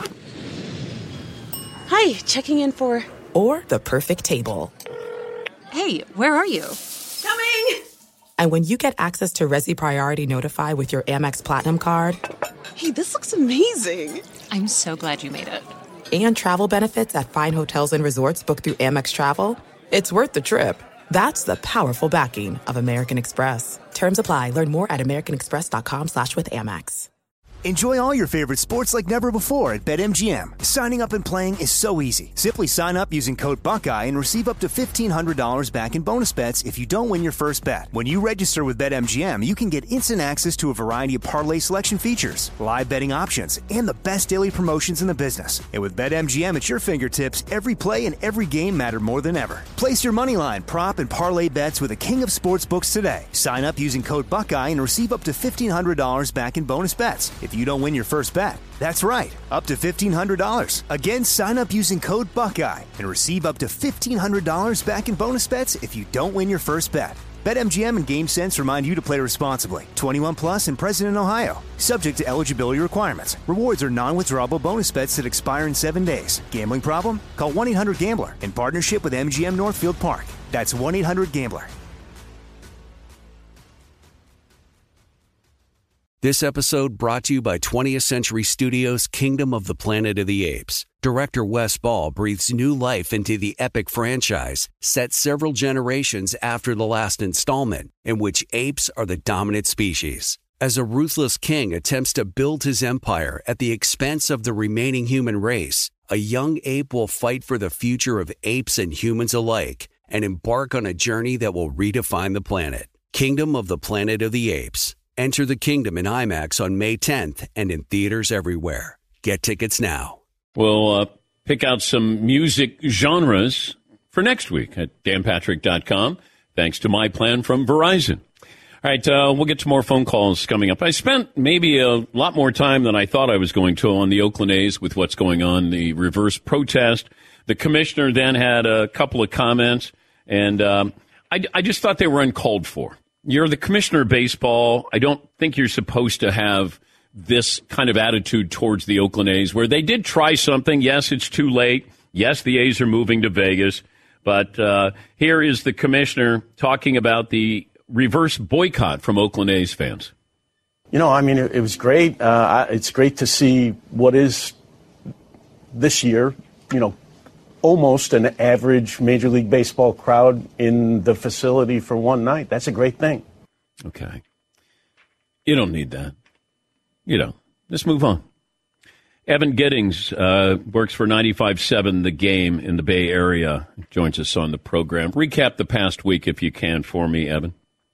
Hi, checking in for... Or the perfect table. Hey, where are you? Coming! And when you get access to Resi Priority Notify with your Amex Platinum card... Hey, this looks amazing. I'm so glad you made it. And travel benefits at fine hotels and resorts booked through Amex Travel, it's worth the trip. That's the powerful backing of American Express. Terms apply. Learn more at americanexpress.com/withAmex. Enjoy all your favorite sports like never before at BetMGM. Signing up and playing is so easy. Simply sign up using code Buckeye and receive up to $1,500 back in bonus bets if you don't win your first bet. When you register with BetMGM, you can get instant access to a variety of parlay selection features, live betting options, and the best daily promotions in the business. And with BetMGM at your fingertips, every play and every game matter more than ever. Place your moneyline, prop, and parlay bets with the king of sportsbooks today. Sign up using code Buckeye and receive up to $1,500 back in bonus bets if you don't win your first bet. That's right, up to $1,500. Again, sign up using code Buckeye and receive up to $1,500 back in bonus bets if you don't win your first bet. BetMGM and GameSense remind you to play responsibly. 21 plus and present in Ohio. Subject to eligibility requirements. Rewards are non-withdrawable bonus bets that expire in 7 days. Gambling problem? Call 1-800-GAMBLER in partnership with MGM Northfield Park. That's 1-800-GAMBLER. This episode brought to you by 20th Century Studios' Kingdom of the Planet of the Apes. Director Wes Ball breathes new life into the epic franchise, set several generations after the last installment, in which apes are the dominant species. As a ruthless king attempts to build his empire at the expense of the remaining human race, a young ape will fight for the future of apes and humans alike and embark on a journey that will redefine the planet. Kingdom of the Planet of the Apes. Enter the kingdom in IMAX on May 10th and in theaters everywhere. Get tickets now. We'll pick out some music genres for next week at danpatrick.com, thanks to my plan from Verizon. All right, we'll get to more phone calls coming up. I spent maybe a lot more time than I thought I was going to on the Oakland A's with what's going on, the reverse protest. The commissioner then had a couple of comments, and I just thought they were uncalled for. You're the commissioner of baseball. I don't think you're supposed to have this kind of attitude towards the Oakland A's, where they did try something. Yes, it's too late. Yes, the A's are moving to Vegas. But here is the commissioner talking about the reverse boycott from Oakland A's fans. I mean, it was great. It's great to see what is this year, almost an average Major League Baseball crowd in the facility for one night. That's a great thing. Okay. You don't need that. Let's move on. Evan Giddings works for 95.7 The Game in the Bay Area. Joins us on the program. Recap the past week, if you can, for me, Evan.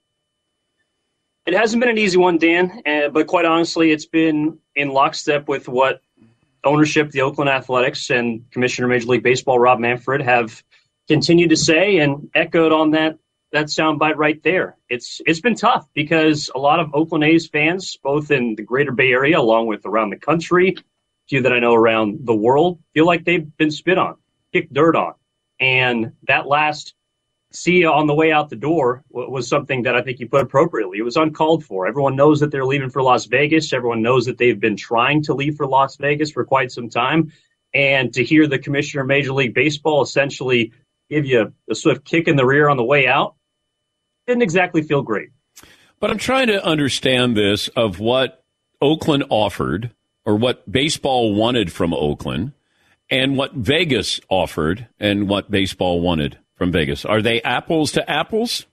It hasn't been an easy one, Dan, but quite honestly, it's been in lockstep with what ownership, the Oakland Athletics, and Commissioner of Major League Baseball, Rob Manfred, have continued to say and echoed on that soundbite right there. It's been tough because a lot of Oakland A's fans, both in the greater Bay Area along with around the country, a few that I know around the world, feel like they've been spit on, kicked dirt on. And that last see you on the way out the door was something that I think you put appropriately. It was uncalled for. Everyone knows that they're leaving for Las Vegas. Everyone knows that they've been trying to leave for Las Vegas for quite some time. And to hear the Commissioner of Major League Baseball essentially give you a swift kick in the rear on the way out didn't exactly feel great. But I'm trying to understand this of what Oakland offered or what baseball wanted from Oakland and what Vegas offered and what baseball wanted from Vegas. Are they apples to apples?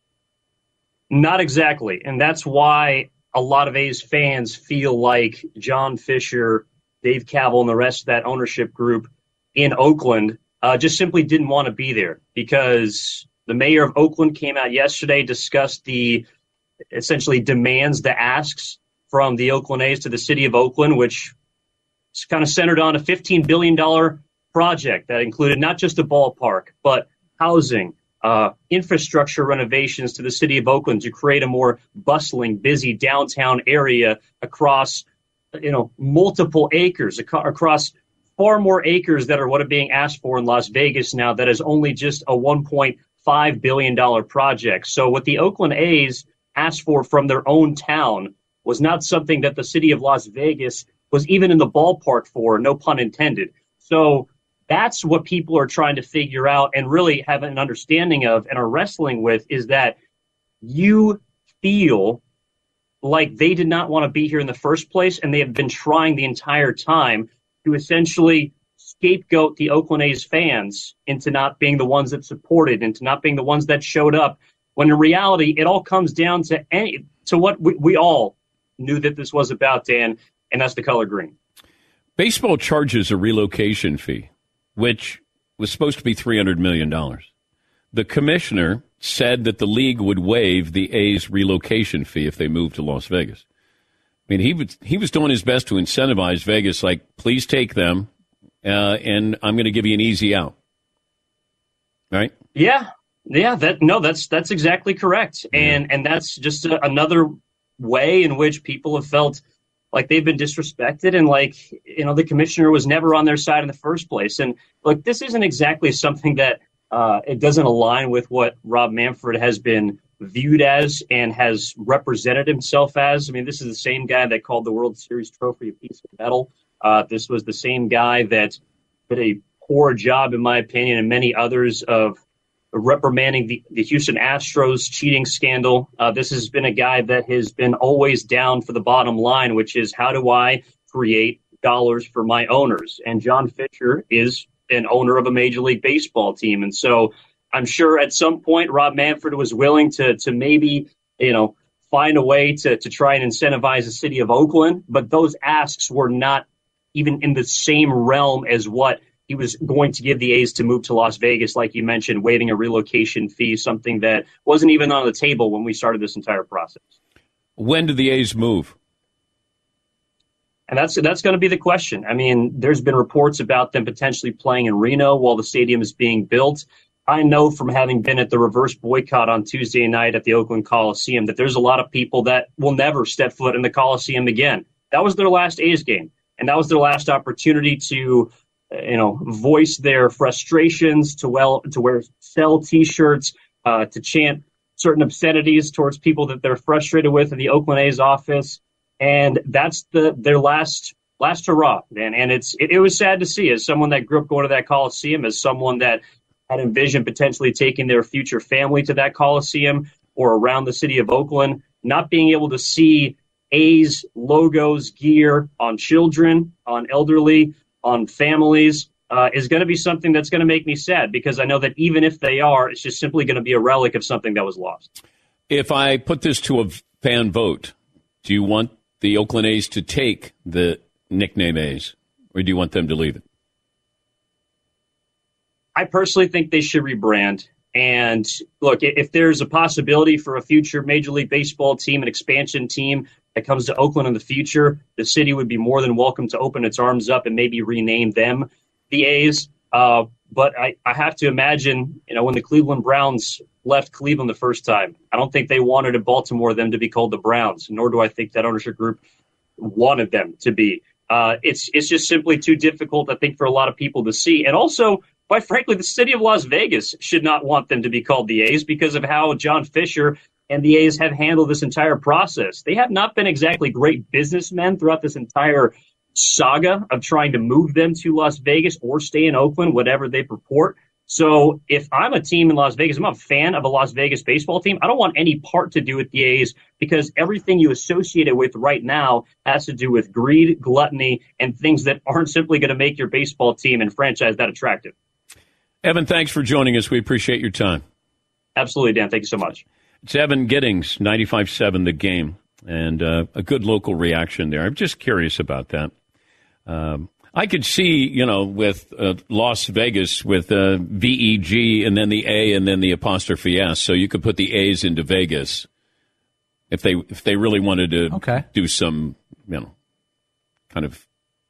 Not exactly. And that's why a lot of A's fans feel like John Fisher, Dave Kaval, and the rest of that ownership group in Oakland just simply didn't want to be there, because the mayor of Oakland came out yesterday, discussed the essentially demands, the asks from the Oakland A's to the city of Oakland, which is kind of centered on a $15 billion project that included not just a ballpark, but housing, infrastructure renovations to the city of Oakland to create a more bustling, busy downtown area across, multiple acres, across far more acres that are what are being asked for in Las Vegas now. That is only just a $1.5 billion project. So what the Oakland A's asked for from their own town was not something that the city of Las Vegas was even in the ballpark for, no pun intended. So that's what people are trying to figure out and really have an understanding of and are wrestling with, is that you feel like they did not want to be here in the first place, and they have been trying the entire time to essentially scapegoat the Oakland A's fans into not being the ones that supported, into not being the ones that showed up, when in reality it all comes down to what we all knew that this was about, Dan, and that's the color green. Baseball charges a relocation fee, which was supposed to be $300 million. The commissioner said that the league would waive the A's relocation fee if they moved to Las Vegas. I mean, he was doing his best to incentivize Vegas, like, please take them, and I'm going to give you an easy out. Right? Yeah. That's exactly correct. And that's just another way in which people have felt like they've been disrespected and like, the commissioner was never on their side in the first place. And look, this isn't exactly something that it doesn't align with what Rob Manfred has been viewed as and has represented himself as. I mean, this is the same guy that called the World Series trophy a piece of metal. This was the same guy that did a poor job, in my opinion, and many others, of reprimanding the Houston Astros cheating scandal. This has been a guy that has been always down for the bottom line, which is, how do I create dollars for my owners? And John Fisher is an owner of a Major League Baseball team. And so I'm sure at some point Rob Manfred was willing to maybe, find a way to try and incentivize the city of Oakland. But those asks were not even in the same realm as what he was going to give the A's to move to Las Vegas, like you mentioned, waiving a relocation fee, something that wasn't even on the table when we started this entire process. When do the A's move? And that's going to be the question. I mean, there's been reports about them potentially playing in Reno while the stadium is being built. I know from having been at the reverse boycott on Tuesday night at the Oakland Coliseum that there's a lot of people that will never step foot in the Coliseum again. That was their last A's game, and that was their last opportunity to voice their frustrations, to sell T-shirts, to chant certain obscenities towards people that they're frustrated with in the Oakland A's office. And that's their last hurrah, man. And it was sad to see, as someone that grew up going to that Coliseum, as someone that had envisioned potentially taking their future family to that Coliseum or around the city of Oakland, not being able to see A's logos, gear on children, on elderly, on families, is going to be something that's going to make me sad, because I know that even if they are, it's just simply going to be a relic of something that was lost. If I put this to a fan vote, do you want the Oakland A's to take the nickname A's, or do you want them to leave it? I personally think they should rebrand. And look, if there's a possibility for a future Major League Baseball team, an expansion team that comes to Oakland in the future, the city would be more than welcome to open its arms up and maybe rename them the A's. But I have to imagine, when the Cleveland Browns left Cleveland the first time, I don't think they wanted in Baltimore them to be called the Browns, nor do I think that ownership group wanted them to be. It's just simply too difficult, I think, for a lot of people to see. And also, quite frankly, the city of Las Vegas should not want them to be called the A's because of how John Fisher and the A's have handled this entire process. They have not been exactly great businessmen throughout this entire saga of trying to move them to Las Vegas or stay in Oakland, whatever they purport. So if I'm a team in Las Vegas, I'm a fan of a Las Vegas baseball team, I don't want any part to do with the A's, because everything you associate it with right now has to do with greed, gluttony, and things that aren't simply going to make your baseball team and franchise that attractive. Evan, thanks for joining us. We appreciate your time. Absolutely, Dan. Thank you so much. It's Evan Giddings, 95.7 The Game, and a good local reaction there. I'm just curious about that. I could see, with Las Vegas with VEG and then the A and then the apostrophe S. So you could put the A's into Vegas if they really wanted to do some, kind of.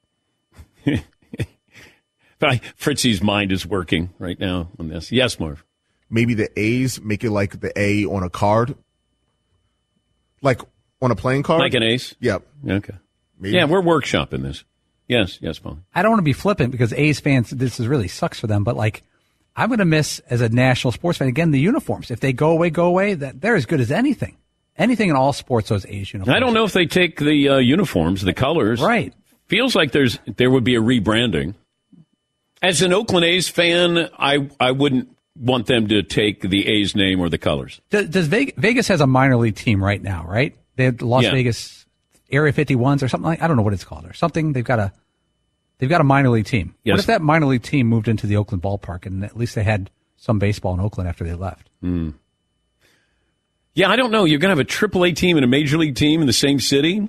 Fritzy's mind is working right now on this. Yes, Marv. Maybe the A's make it like the A on a card, like on a playing card, like an ace. Yep. Okay. Maybe. Yeah, we're workshopping this. Yes, Paul. I don't want to be flippant because A's fans, this really sucks for them. But I'm going to miss, as a national sports fan, again, the uniforms. If they go away. That they're as good as anything. Anything in all sports, those A's uniforms. I don't know if they take the uniforms, the colors. Right. Feels like there would be a rebranding. As an Oakland A's fan, I wouldn't want them to take the A's name or the colors. Does Vegas has a minor league team right now, right? They have Las Vegas Area 51s or something I don't know what it's called or something. They've got a minor league team. Yes. What if that minor league team moved into the Oakland ballpark and at least they had some baseball in Oakland after they left? Mm. Yeah, I don't know. You're going to have a AAA team and a major league team in the same city?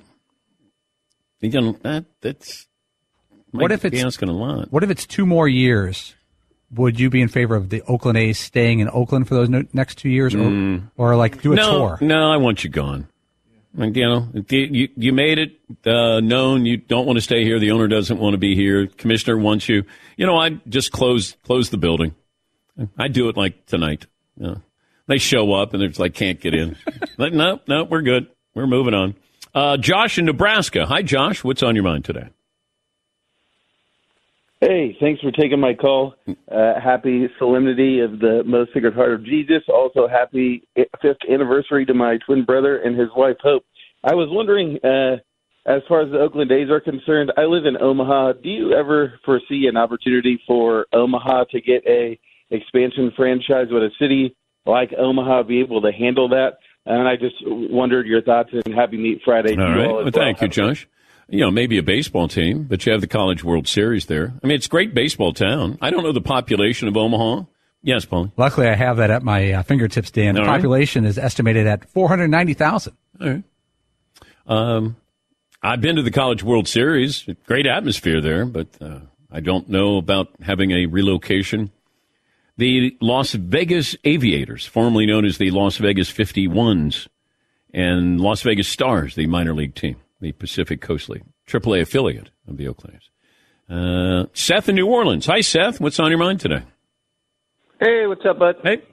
That's what if it's asking a lot. What if it's 2 more years? Would you be in favor of the Oakland A's staying in Oakland for those next 2 years, or do a tour? No, I want you gone. You made it known you don't want to stay here. The owner doesn't want to be here. Commissioner wants you. I just close the building. I do it like tonight. They show up and they're can't get in. No, we're good. We're moving on. Josh in Nebraska. Hi, Josh. What's on your mind today? Hey, thanks for taking my call. Happy solemnity of the Most Sacred Heart of Jesus. Also, happy 5th anniversary to my twin brother and his wife, Hope. I was wondering, as far as the Oakland A's are concerned, I live in Omaha. Do you ever foresee an opportunity for Omaha to get a expansion franchise? Would a city like Omaha be able to handle that? And I just wondered your thoughts, and happy Meet Friday. All right. Well, thank you, Josh. Maybe a baseball team, but you have the College World Series there. I mean, it's a great baseball town. I don't know the population of Omaha. Yes, Paul. Luckily, I have that at my fingertips, Dan. The population is estimated at 490,000. All right. I've been to the College World Series. Great atmosphere there, but I don't know about having a relocation. The Las Vegas Aviators, formerly known as the Las Vegas 51s, and Las Vegas Stars, the minor league team. The Pacific Coast League, AAA affiliate of the Oakland A's. Seth in New Orleans. Hi, Seth. What's on your mind today? Hey, what's up, bud? Hey.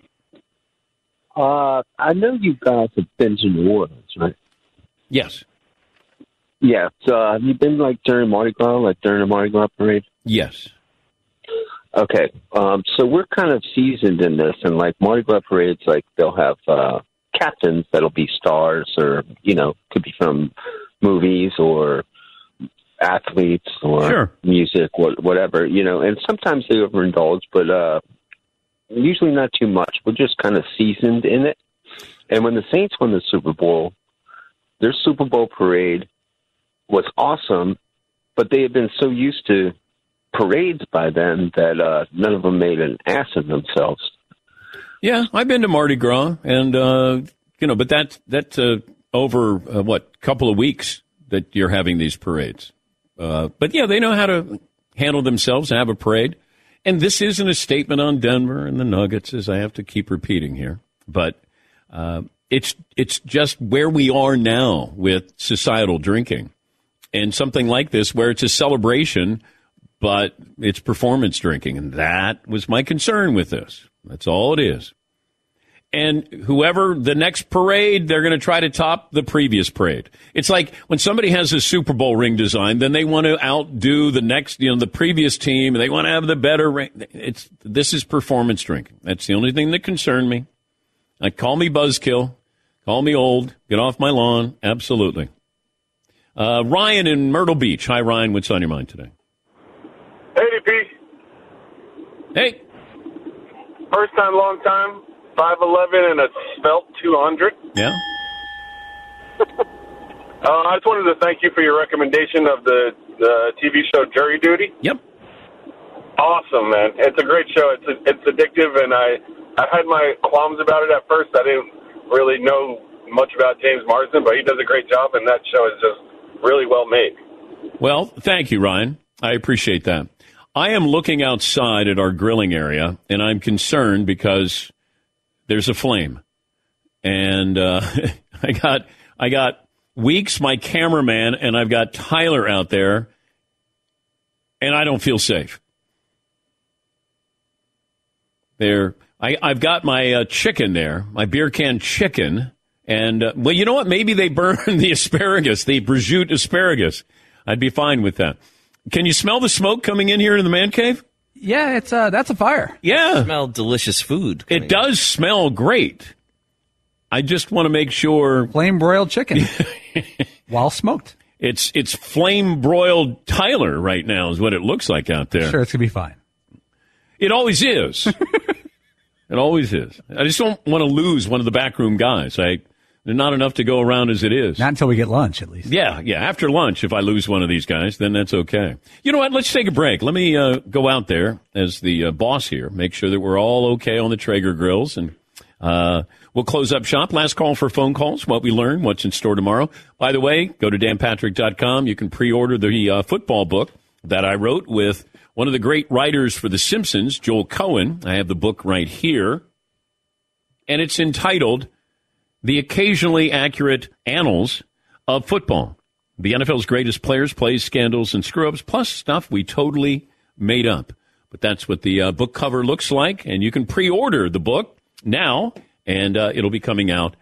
I know you guys have been to New Orleans, right? Yes. Yeah. So have you been during Mardi Gras, during the Mardi Gras parade? Yes. Okay. So we're kind of seasoned in this, and Mardi Gras parades, they'll have captains that'll be stars, or could be from movies or athletes or music, whatever, and sometimes they overindulge, but usually not too much. We're just kind of seasoned in it. And when the Saints won the Super Bowl, their Super Bowl parade was awesome, but they had been so used to parades by then that none of them made an ass of themselves. Yeah, I've been to Mardi Gras, and but that's over couple of weeks that you're having these parades. But yeah, they know how to handle themselves and have a parade. And this isn't a statement on Denver and the Nuggets, as I have to keep repeating here, but it's just where we are now with societal drinking, and something like this where it's a celebration, but it's performance drinking, and that was my concern with this. That's all it is. And whoever the next parade, they're going to try to top the previous parade. It's like when somebody has a Super Bowl ring design, then they want to outdo the next, the previous team. They want to have the better ring. This is performance drinking. That's the only thing that concerned me. Call me buzzkill. Call me old. Get off my lawn. Absolutely. Ryan in Myrtle Beach. Hi, Ryan. What's on your mind today? Hey, DP. Hey. First time, long time. 5'11" and a svelte 200. Yeah. I just wanted to thank you for your recommendation of the TV show Jury Duty. Yep. Awesome, man. It's a great show. It's addictive, and I had my qualms about it at first. I didn't really know much about James Marsden, but he does a great job, and that show is just really well made. Well, thank you, Ryan. I appreciate that. I am looking outside at our grilling area, and I'm concerned because there's a flame. And I got Weeks, my cameraman, and I've got Tyler out there, and I don't feel safe. I've got my chicken there, my beer can chicken, and, well, you know what? Maybe they burned the asparagus, the prosciutto asparagus. I'd be fine with that. Can you smell the smoke coming in here in the man cave? Yeah, that's a fire. Yeah. Smell delicious food. It does smell great. I just want to make sure. Flame broiled chicken while smoked. It's flame broiled Tyler right now is what it looks like out there. Sure, it's going to be fine. It always is. It always is. I just don't want to lose one of the backroom guys. There's not enough to go around as it is. Not until we get lunch, at least. Yeah. After lunch, if I lose one of these guys, then that's okay. You know what? Let's take a break. Let me go out there as the boss here, make sure that we're all okay on the Traeger grills, and we'll close up shop. Last call for phone calls, what we learn, what's in store tomorrow. By the way, go to danpatrick.com. You can pre-order the football book that I wrote with one of the great writers for The Simpsons, Joel Cohen. I have the book right here, and it's entitled The Occasionally Accurate Annals of Football. The NFL's greatest players, plays, scandals, and screw-ups, plus stuff we totally made up. But that's what the book cover looks like, and you can pre-order the book now, and it'll be coming out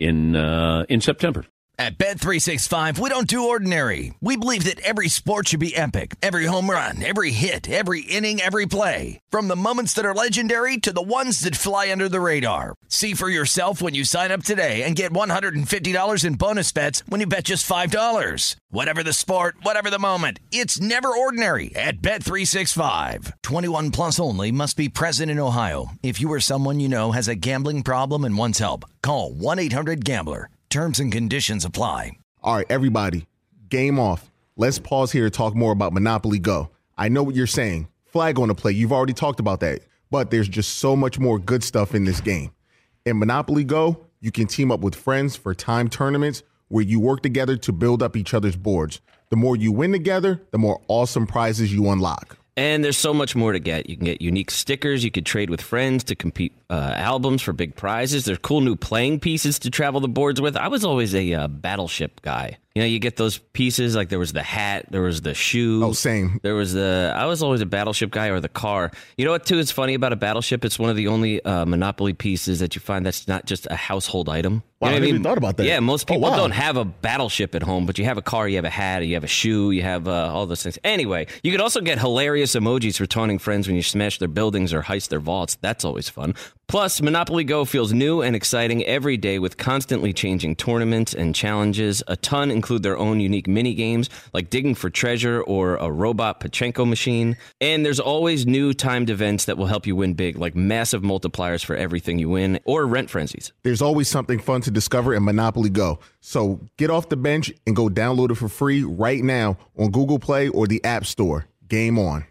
in September. At Bet365, we don't do ordinary. We believe that every sport should be epic. Every home run, every hit, every inning, every play. From the moments that are legendary to the ones that fly under the radar. See for yourself when you sign up today and get $150 in bonus bets when you bet just $5. Whatever the sport, whatever the moment, it's never ordinary at Bet365. 21 plus only. Must be present in Ohio. If you or someone you know has a gambling problem and wants help, call 1-800-GAMBLER. Terms and conditions apply. All right, everybody, game off. Let's pause here and talk more about Monopoly Go. I know what you're saying. Flag on the play. You've already talked about that. But there's just so much more good stuff in this game. In Monopoly Go, you can team up with friends for timed tournaments where you work together to build up each other's boards. The more you win together, the more awesome prizes you unlock. And there's so much more to get. You can get unique stickers. You could trade with friends to compete albums for big prizes. There's cool new playing pieces to travel the boards with. I was always a Battleship guy. You know, you get those pieces, like there was the hat, there was the shoe. Oh, same. I was always a Battleship guy, or the car. You know what, too, is funny about a Battleship? It's one of the only Monopoly pieces that you find that's not just a household item. Wow, You know I never thought about that. Yeah, most people wow. don't have a Battleship at home, but you have a car, you have a hat, you have a shoe, you have all those things. Anyway, you could also get hilarious emojis for taunting friends when you smash their buildings or heist their vaults. That's always fun. Plus, Monopoly Go feels new and exciting every day with constantly changing tournaments and challenges, a ton include their own unique mini games like digging for treasure or a robot Pachinko machine. And there's always new timed events that will help you win big, like massive multipliers for everything you win or rent frenzies. There's always something fun to discover in Monopoly Go. So get off the bench and go download it for free right now on Google Play or the App Store. Game on.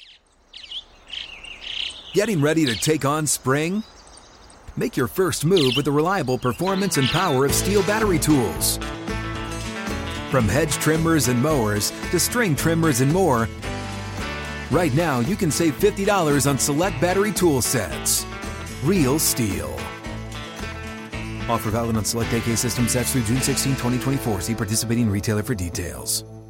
Getting ready to take on spring? Make your first move with the reliable performance and power of Steel battery tools. From hedge trimmers and mowers to string trimmers and more, right now you can save $50 on select battery tool sets. Real Steel. Offer valid on select AK system sets through June 16, 2024. See participating retailer for details.